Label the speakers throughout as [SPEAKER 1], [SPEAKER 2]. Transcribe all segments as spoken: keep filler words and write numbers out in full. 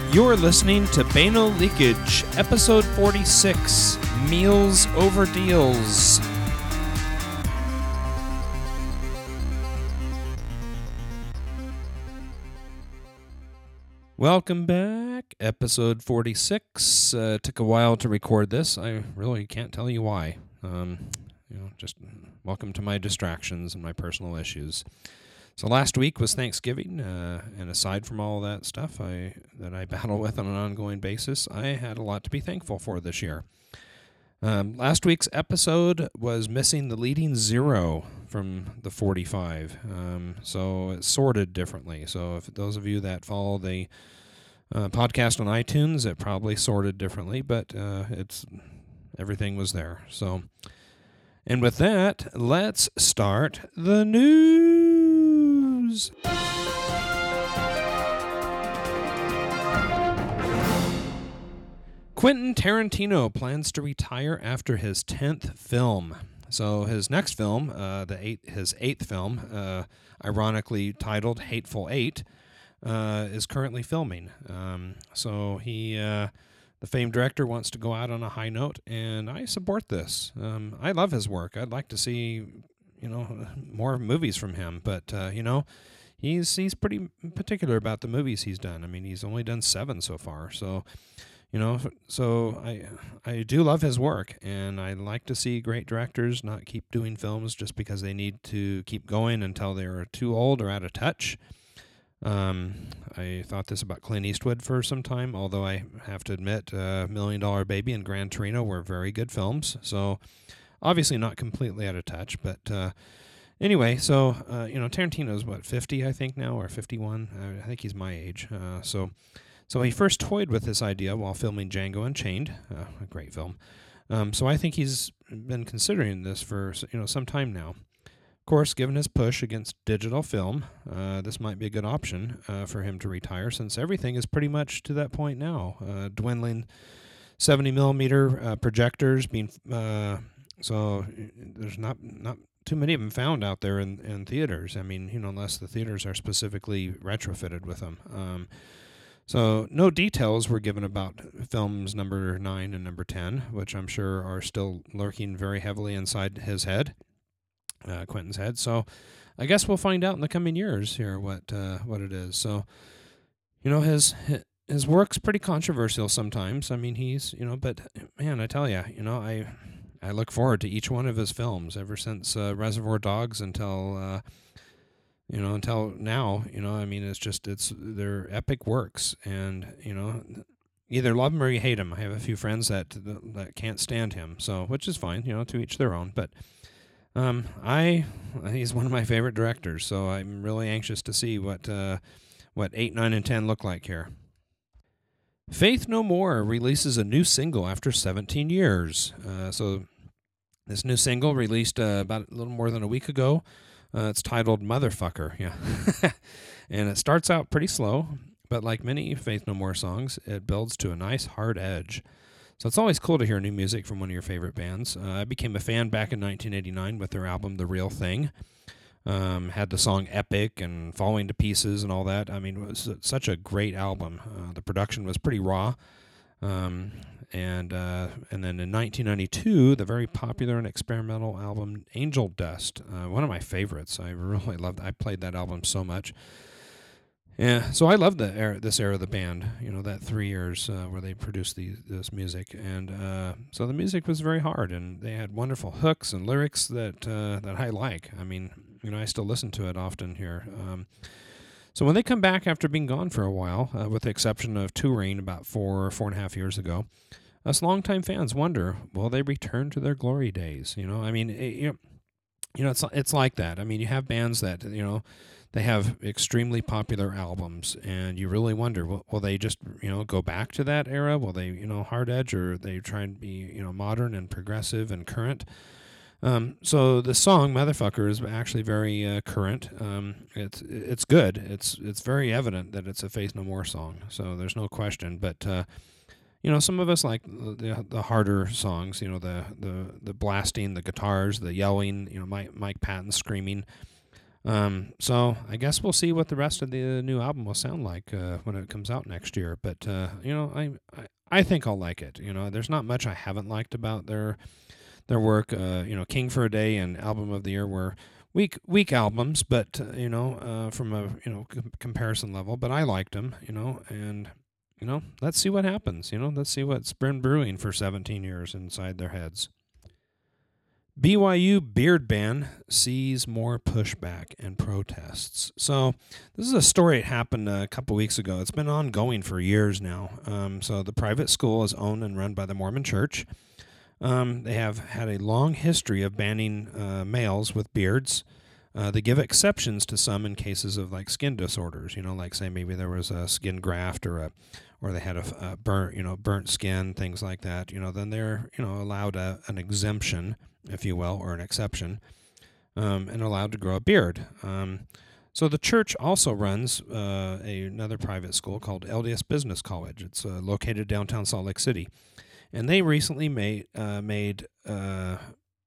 [SPEAKER 1] You're listening to Bano Leakage, episode forty-six, Meals Over Deals. Welcome back, episode forty-six. Uh, took a while to record this. I really can't tell you why. Um, you know, just welcome to my distractions and my personal issues. So last week was Thanksgiving, uh, and aside from all that stuff I that I battle with on an ongoing basis, I had a lot to be thankful for this year. Um, last week's episode was missing the leading zero from the forty-five, um, so it's sorted differently. So if those of you that follow the uh, podcast on iTunes, it probably sorted differently, but uh, it's everything was there. So, and with that, let's start the news. Quentin Tarantino plans to retire after his tenth film. So his next film, uh, the eight, his eighth film, uh, ironically titled Hateful Eight, uh, is currently filming. Um, so he, uh, the famed director, wants to go out on a high note, and I support this. Um, I love his work. I'd like to see, you know, more movies from him, but uh, you know, he's he's pretty particular about the movies he's done. I mean, he's only done seven so far, so. You know, so I I do love his work, and I like to see great directors not keep doing films just because they need to keep going until they're too old or out of touch. Um, I thought this about Clint Eastwood for some time, although I have to admit, uh, Million Dollar Baby and Gran Torino were very good films, so obviously not completely out of touch, but uh, anyway, so, uh, you know, Tarantino's, what, fifty, I think now, or fifty-one? I, I think he's my age, uh, so... So he first toyed with this idea while filming Django Unchained, uh, a great film. Um, so I think he's been considering this for you know some time now. Of course, given his push against digital film, uh, this might be a good option uh, for him to retire, since everything is pretty much to that point now. Uh, dwindling seventy millimeter uh, projectors being uh, so there's not not too many of them found out there in, in theaters. I mean, you know, unless the theaters are specifically retrofitted with them. Um, So no details were given about films number nine and number ten, which I'm sure are still lurking very heavily inside his head, uh, Quentin's head. So I guess we'll find out in the coming years here what uh, what it is. So, you know, his his work's pretty controversial sometimes. I mean, he's, you know, but man, I tell you, you know, I I look forward to each one of his films ever since uh, Reservoir Dogs until... Uh, You know, until now, you know, I mean, it's just, it's, they're epic works, and, you know, either love him or you hate him. I have a few friends that, that can't stand him, so, which is fine, you know, to each their own, but, um, I, he's one of my favorite directors, so I'm really anxious to see what, uh, what eight, nine, and ten look like here. Faith No More releases a new single after seventeen years, uh, so this new single released, uh, about a little more than a week ago. Uh, it's titled Motherfucker, yeah. And it starts out pretty slow, but like many Faith No More songs, it builds to a nice hard edge. So it's always cool to hear new music from one of your favorite bands. Uh, I became a fan back in nineteen eighty-nine with their album The Real Thing. Um, had the song Epic and Falling to Pieces and all that. I mean, it was such a great album. Uh, the production was pretty raw. Um, and uh, and then in nineteen ninety-two, the very popular and experimental album Angel Dust, uh, one of my favorites. I really loved. I played that album so much. Yeah, so I loved the era, this era of the band. You know, that three years uh, where they produced the, this music, and uh, so the music was very hard, and they had wonderful hooks and lyrics that uh, that I like. I mean, you know, I still listen to it often here. Um, So when they come back after being gone for a while, uh, with the exception of touring about four, four and a half years ago, us longtime fans wonder, will they return to their glory days? You know, I mean, it, you know, you know, it's it's like that. I mean, you have bands that, you know, they have extremely popular albums, and you really wonder, will, will they just, you know, go back to that era? Will they, you know, hard edge, or they try and be, you know, modern and progressive and current? Um, so the song "Motherfucker" is actually very uh, current. Um, it's it's good. It's it's very evident that it's a Faith No More song. So there's no question. But uh, you know, some of us like the the harder songs. You know, the the the blasting, the guitars, the yelling. You know, Mike Mike Patton screaming. Um, so I guess we'll see what the rest of the new album will sound like uh, when it comes out next year. But uh, you know, I, I I think I'll like it. You know, there's not much I haven't liked about their their work. Uh, you know, King for a Day and Album of the Year were weak weak albums, but uh, you know, uh, from a you know com- comparison level. But I liked them. You know, and you know, let's see what happens. You know, let's see what's been brewing for seventeen years inside their heads. B Y U beard ban sees more pushback and protests. So this is a story that happened a couple weeks ago. It's been ongoing for years now. Um, so the private school is owned and run by the Mormon Church. Um, they have had a long history of banning uh, males with beards. Uh, they give exceptions to some in cases of like skin disorders. You know, like say maybe there was a skin graft or a or they had a, a burnt, you know, burnt skin, things like that. You know, then they're you know allowed a, an exemption, if you will, or an exception, um, and allowed to grow a beard. Um, so the church also runs uh, a, another private school called L D S Business College. It's uh, located downtown Salt Lake City, and they recently made uh, made uh,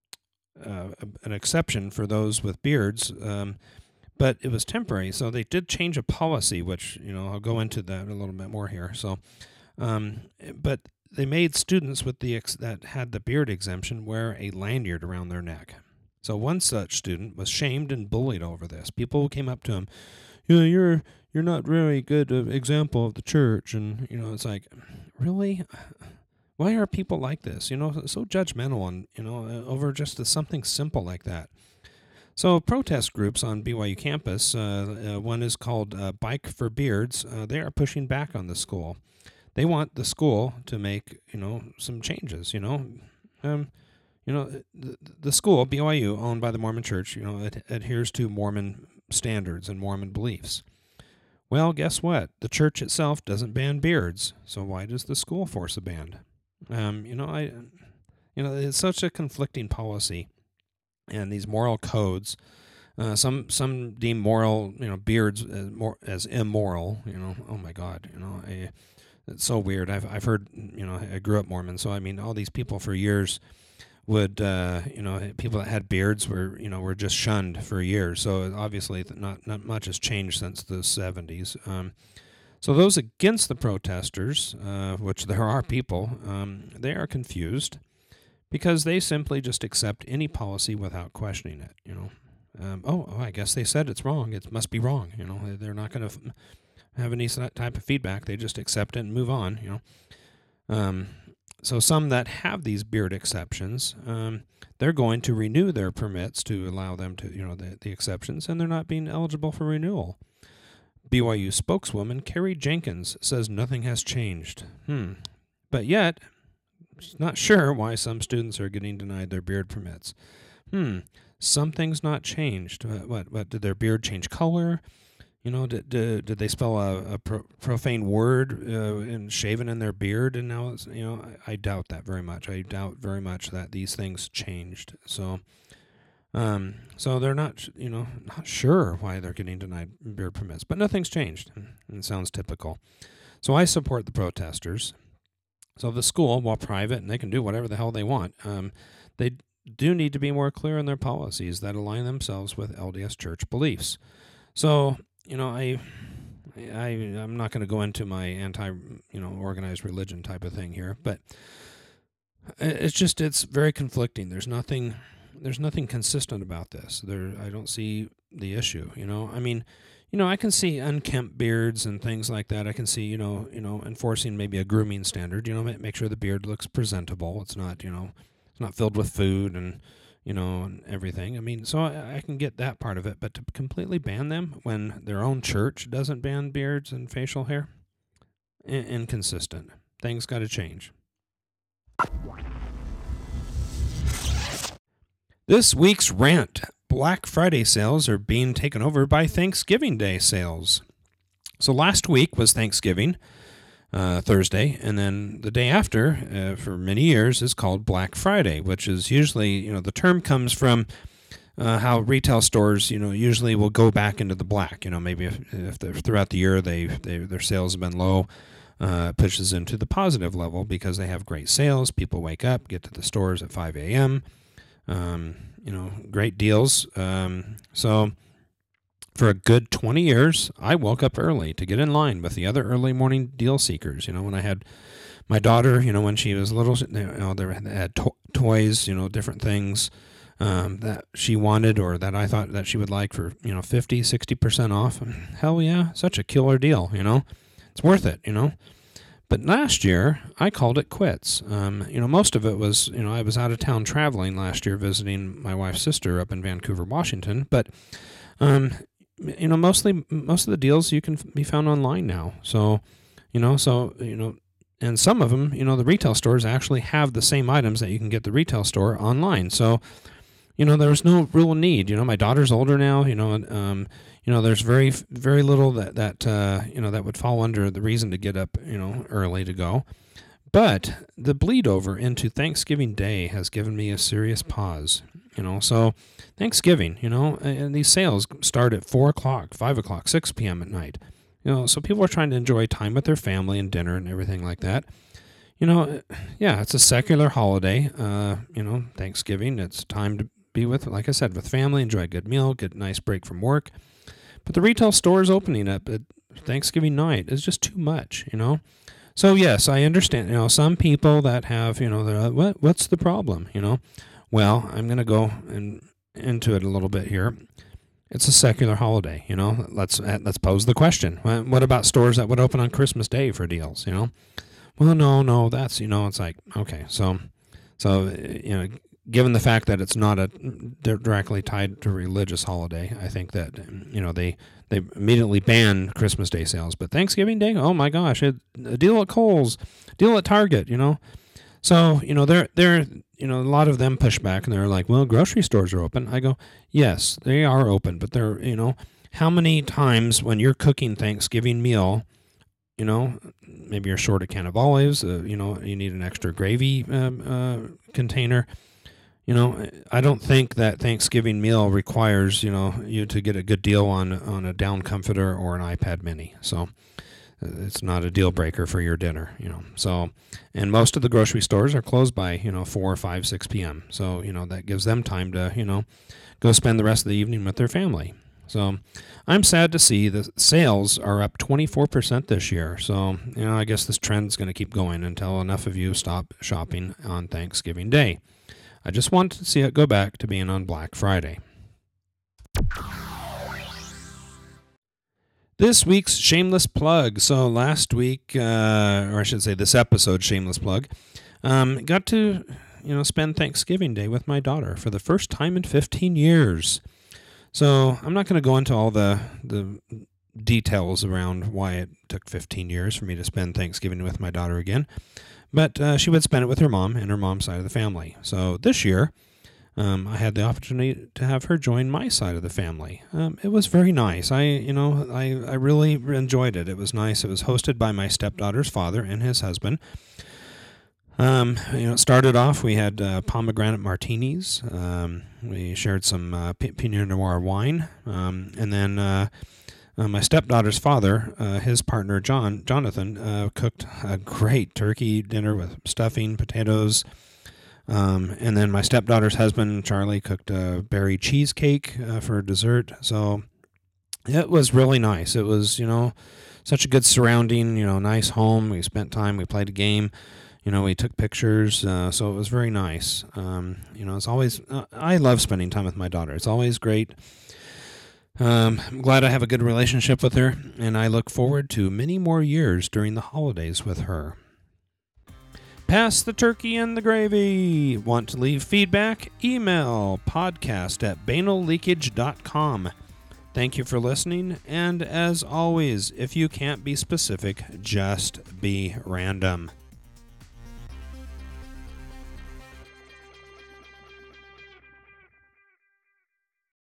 [SPEAKER 1] uh, an exception for those with beards, um, but it was temporary. So they did change a policy, which you know I'll go into that a little bit more here. So, um, but they made students with the ex- that had the beard exemption wear a lanyard around their neck. So one such student was shamed and bullied over this. People came up to him, you know, you're you're not really good uh, example of the church, and you know, it's like, really, why are people like this? You know, so judgmental on you know over just something simple like that. So protest groups on B Y U campus, uh, uh, one is called uh, Bike for Beards. Uh, they are pushing back on the school. They want the school to make, you know, some changes, you know. Um, you know, the, the school, B Y U, owned by the Mormon Church, you know, it adheres to Mormon standards and Mormon beliefs. Well, guess what? The church itself doesn't ban beards, so why does the school force a ban? Um, you know, I, you know, it's such a conflicting policy, and these moral codes. Uh, some some deem moral, you know, beards as, more, as immoral. You know, oh my God, you know, I. It's so weird. I've I've heard, you know, I grew up Mormon, so I mean, all these people for years would, uh, you know, people that had beards were, you know, were just shunned for years. So obviously, not not much has changed since the seventies. Um, so those against the protesters, uh, which there are people, um, they are confused because they simply just accept any policy without questioning it. You know, um, oh, oh, I guess they said it's wrong. It must be wrong. You know, they're not going to. F- have any type of feedback. They just accept it and move on, you know. Um, so some that have these beard exceptions, um, they're going to renew their permits to allow them to, you know, the, the exceptions, and they're not being eligible for renewal. B Y U spokeswoman Carrie Jenkins says nothing has changed. Hmm. But yet, she's not sure why some students are getting denied their beard permits. Hmm. Something's not changed. Uh, what? What? Did their beard change color? You know, did, did, did they spell a, a pro, profane word uh, and shaven in their beard? And now, it's, you know, I, I doubt that very much. I doubt very much that these things changed. So, um, so they're not, you know, not sure why they're getting denied beard permits, but nothing's changed. And it sounds typical. So I support the protesters. So the school, while private and they can do whatever the hell they want, um, they do need to be more clear in their policies that align themselves with L D S Church beliefs. So, you know, I, I, I'm not going to go into my anti, you know, organized religion type of thing here, but it's just, it's very conflicting. There's nothing, there's nothing consistent about this. There, I don't see the issue, you know, I mean, you know, I can see unkempt beards and things like that. I can see, you know, you know, enforcing maybe a grooming standard, you know, make sure the beard looks presentable. It's not, you know, it's not filled with food and, you know, and everything. I mean, so I, I can get that part of it, but to completely ban them when their own church doesn't ban beards and facial hair, in- inconsistent. Things got to change. This week's rant. Black Friday sales are being taken over by Thanksgiving Day sales. So last week was Thanksgiving, uh, Thursday, and then the day after, uh, for many years, is called Black Friday, which is usually, you know, the term comes from uh, how retail stores, you know, usually will go back into the black. You know, maybe if, if they're, throughout the year they, they their sales have been low, uh, it pushes into the positive level because they have great sales. People wake up, get to the stores at five a.m., Um, you know, great deals. Um, so for a good twenty years, I woke up early to get in line with the other early morning deal seekers. You know, when I had my daughter, you know, when she was little, you know, they had to- toys, you know, different things um, that she wanted or that I thought that she would like for, you know, fifty, sixty percent off. Hell yeah, such a killer deal, you know. It's worth it, you know. But last year, I called it quits. Um, you know, most of it was, you know, I was out of town traveling last year visiting my wife's sister up in Vancouver, Washington. But, um, you know, mostly most of the deals you can be found online now. So, you know, so, you know, and some of them, you know, the retail stores actually have the same items that you can get at the retail store online. So, you know, there was no real need. You know, my daughter's older now, you know, and, um, you know, there's very, very little that, that uh, you know, that would fall under the reason to get up, you know, early to go. But the bleed over into Thanksgiving Day has given me a serious pause, you know. So Thanksgiving, you know, and these sales start at four o'clock, five o'clock, six p.m. at night. You know, so people are trying to enjoy time with their family and dinner and everything like that. You know, yeah, it's a secular holiday, uh, you know, Thanksgiving. It's time to be with, like I said, with family, enjoy a good meal, get a nice break from work. But the retail stores opening up at Thanksgiving night is just too much, you know. So yes, I understand. You know, some people that have, you know, the, what what's the problem? You know, well, I'm going to go in, into it a little bit here. It's a secular holiday, you know. Let's let's pose the question: what about stores that would open on Christmas Day for deals? You know, well, no, no, that's you know, it's like okay, so so you know. Given the fact that it's not a directly tied to a religious holiday, I think that you know they, they immediately ban Christmas Day sales. But Thanksgiving Day, oh my gosh, it, a deal at Kohl's, deal at Target, you know. So you know they're they're you know a lot of them push back and they're like, well, grocery stores are open. I go, yes, they are open, but they're you know how many times when you're cooking Thanksgiving meal, you know, maybe you're short a can of olives, uh, you know, you need an extra gravy um, uh, container. You know, I don't think that Thanksgiving meal requires, you know, you to get a good deal on on a down comforter or an iPad mini. So it's not a deal breaker for your dinner, you know. So, and most of the grocery stores are closed by, you know, four, five, six p.m. So, you know, that gives them time to, you know, go spend the rest of the evening with their family. So I'm sad to see the sales are up twenty-four percent this year. So, you know, I guess this trend is going to keep going until enough of you stop shopping on Thanksgiving Day. I just wanted to see it go back to being on Black Friday. This week's shameless plug. So last week, uh, or I should say this episode, shameless plug, um, got to you know spend Thanksgiving Day with my daughter for the first time in fifteen years. So I'm not going to go into all the the details around why it took fifteen years for me to spend Thanksgiving with my daughter again. But uh, she would spend it with her mom and her mom's side of the family. So this year, um, I had the opportunity to have her join my side of the family. Um, it was very nice. I, you know, I, I really enjoyed it. It was nice. It was hosted by my stepdaughter's father and his husband. Um, you know, it started off, we had uh, pomegranate martinis. Um, we shared some uh, P- Pinot Noir wine. Um, and then... Uh, Uh, my stepdaughter's father, uh, his partner John, Jonathan, uh, cooked a great turkey dinner with stuffing, potatoes, um, and then my stepdaughter's husband, Charlie, cooked a berry cheesecake uh, for dessert. So it was really nice. It was, you know, such a good surrounding, you know, nice home. We spent time, we played a game, you know, we took pictures, uh, so it was very nice. Um, you know, it's always, uh, I love spending time with my daughter. It's always great. Um, I'm glad I have a good relationship with her, and I look forward to many more years during the holidays with her. Pass the turkey and the gravy. Want to leave feedback? Email podcast at banal leakage dot com. Thank you for listening, and as always, if you can't be specific, just be random.